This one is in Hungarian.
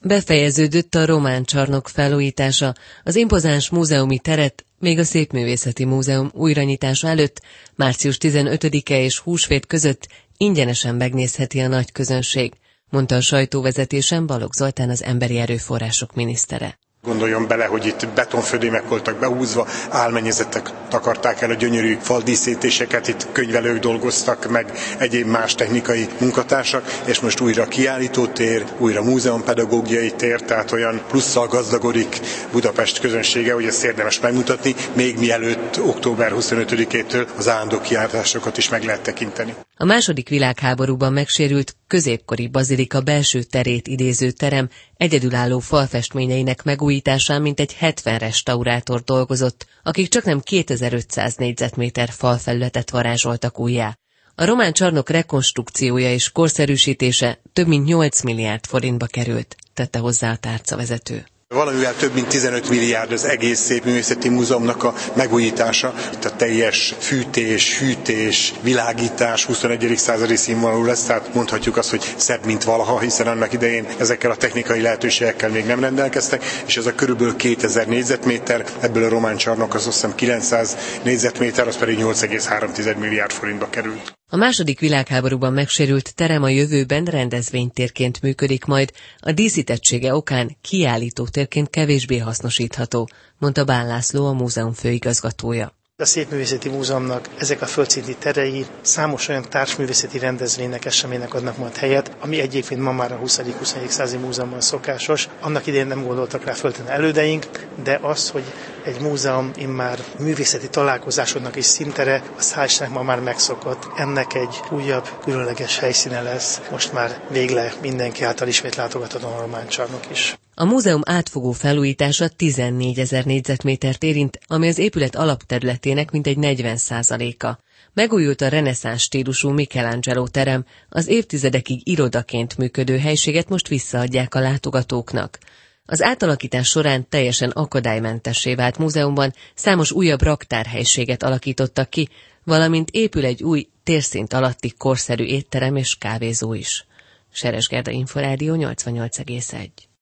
Befejeződött a Román Csarnok felújítása, az impozáns múzeumi teret még a Szépművészeti Múzeum újranyitása előtt március 15-e és húsvét között ingyenesen megnézheti a nagy közönség, mondta a sajtóvezetésen Balogh Zoltán, az emberi erőforrások minisztere. Gondoljon bele, hogy itt betonfödémek voltak behúzva, álmennyezetek takarták el a gyönyörű faldíszítéseket, itt könyvelők dolgoztak meg, egyéb más technikai munkatársak, és most újra kiállítótér, újra múzeumpedagógiai tér, tehát olyan plusszal gazdagodik Budapest közönsége, hogy ezt érdemes megmutatni, még mielőtt október 25-től az állandó kiállításokat is meg lehet tekinteni. A második világháborúban megsérült középkori bazilika belső terét idéző terem egyedülálló falfestményeinek megújításán mintegy 70 restaurátor dolgozott, akik csaknem 2500 négyzetméter falfelületet varázsoltak újjá. A Román Csarnok rekonstrukciója és korszerűsítése több mint 8 milliárd forintba került, tette hozzá a tárcavezető. Valamivel több mint 15 milliárd az egész Szépművészeti Múzeumnak a megújítása. Itt a teljes fűtés, hűtés, világítás 21. századi színvonalú lesz, tehát mondhatjuk azt, hogy szebb, mint valaha, hiszen annak idején ezekkel a technikai lehetőségekkel még nem rendelkeztek, és ez a körülbelül 2000 négyzetméter, ebből a Román Csarnok az azt hiszem 900 négyzetméter, az pedig 8,3 milliárd forintba került. A második világháborúban megsérült terem a jövőben rendezvénytérként működik majd, a díszítettsége okán kiállítótérként kevésbé hasznosítható, mondta Bán László, a múzeum főigazgatója. A Szépművészeti Múzeumnak ezek a földszinti terei számos olyan társművészeti rendezvénynek, eseménynek adnak majd helyet, ami egyébként ma már a 20.-21. századi múzeumban szokásos. Annak idején nem gondoltak rá föltenni elődeink, de az, hogy egy múzeum immár művészeti találkozásoknak is színtere, az hál' Istennek ma már megszokott. Ennek egy újabb, különleges helyszíne lesz. Most már végleg mindenki által ismét látogatható a Román Csarnok is. A múzeum átfogó felújítása 14 000 négyzetmétert érint, ami az épület alapterületének mintegy 40%-a. Megújult a reneszánsz stílusú Michelangelo terem, az évtizedekig irodaként működő helységet most visszaadják a látogatóknak. Az átalakítás során teljesen akadálymentessé vált múzeumban számos újabb raktárhelyiséget alakítottak ki, valamint épül egy új térszint alatti korszerű étterem és kávézó is. Seres Gerda, Inforádió 88,1.